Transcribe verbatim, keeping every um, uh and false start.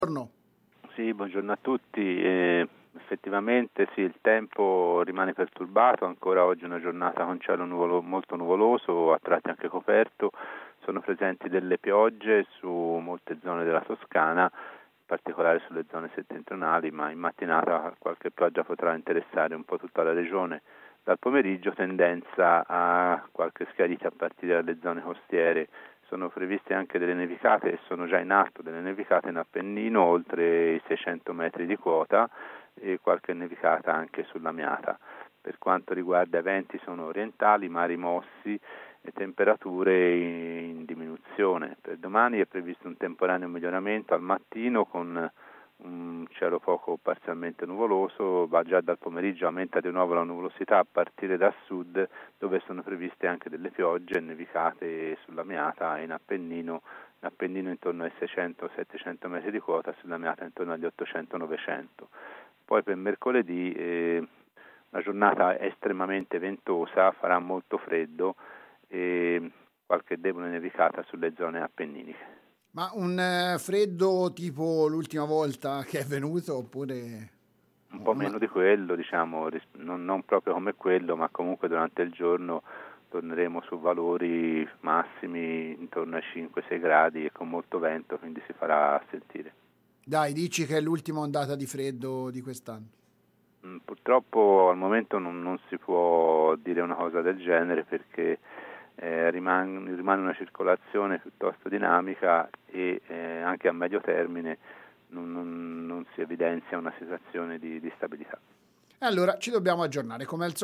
Buongiorno. Sì, buongiorno a tutti. Eh, effettivamente sì, il tempo rimane perturbato, ancora oggi è una giornata con cielo nuvolo, molto nuvoloso, a tratti anche coperto. Sono presenti delle piogge su molte zone della Toscana, in particolare sulle zone settentrionali, ma in mattinata qualche pioggia potrà interessare un po' tutta la regione. Dal pomeriggio tendenza a qualche schiarita a partire dalle zone costiere. Sono previste anche delle nevicate e sono già in atto delle nevicate in Appennino oltre i seicento metri di quota e qualche nevicata anche sulla Miata. Per quanto riguarda i venti sono orientali, mari mossi e temperature in diminuzione. Per domani è previsto un temporaneo miglioramento al mattino con un cielo poco parzialmente nuvoloso, va già dal pomeriggio, aumenta di nuovo la nuvolosità a partire da sud, dove sono previste anche delle piogge e nevicate sulla Meata e in Appennino, in Appennino intorno ai seicento settecento metri di quota, sulla Meata intorno agli ottocento novecento. Poi per mercoledì eh, una giornata estremamente ventosa, farà molto freddo e qualche debole nevicata sulle zone appenniniche. Ma un eh, freddo tipo l'ultima volta che è venuto oppure Un po' una... meno di quello, diciamo, ris- non, non proprio come quello, ma comunque durante il giorno torneremo su valori massimi intorno ai cinque sei gradi e con molto vento, quindi si farà sentire. Dai, dici che è l'ultima ondata di freddo di quest'anno. Mm, Purtroppo al momento non, non si può dire una cosa del genere perché eh, rimane, rimane una circolazione piuttosto dinamica e eh, anche a medio termine non, non- non si evidenzia una situazione di, di stabilità. E allora ci dobbiamo aggiornare come al